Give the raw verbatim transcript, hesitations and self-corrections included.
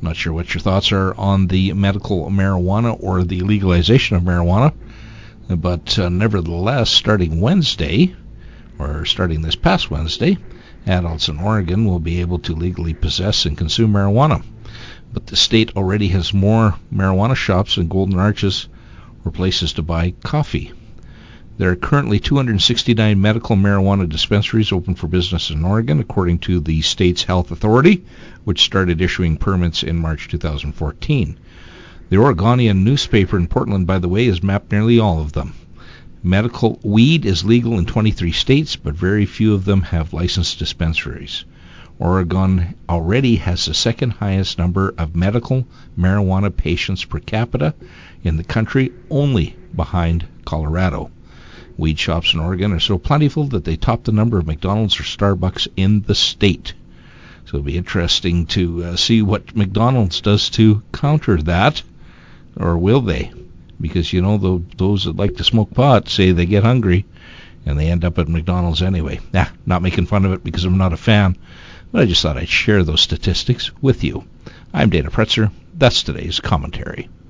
Not sure what your thoughts are on the medical marijuana or the legalization of marijuana, but uh, nevertheless, starting Wednesday, or starting this past Wednesday, adults in Oregon will be able to legally possess and consume marijuana. But the state already has more marijuana shops than Golden Arches or places to buy coffee. There are currently two hundred sixty-nine medical marijuana dispensaries open for business in Oregon, according to the state's health authority, which started issuing permits in March two thousand fourteen. The Oregonian newspaper in Portland, by the way, has mapped nearly all of them. Medical weed is legal in twenty-three states, but very few of them have licensed dispensaries. Oregon already has the second highest number of medical marijuana patients per capita in the country, only behind Colorado. Weed shops in Oregon are so plentiful that they top the number of McDonald's or Starbucks in the state. So it'll be interesting to uh, see what McDonald's does to counter that, or will they? Because, you know, the, those that like to smoke pot say they get hungry, and they end up at McDonald's anyway. Nah, not making fun of it because I'm not a fan, but I just thought I'd share those statistics with you. I'm Dana Pretzer. That's today's commentary.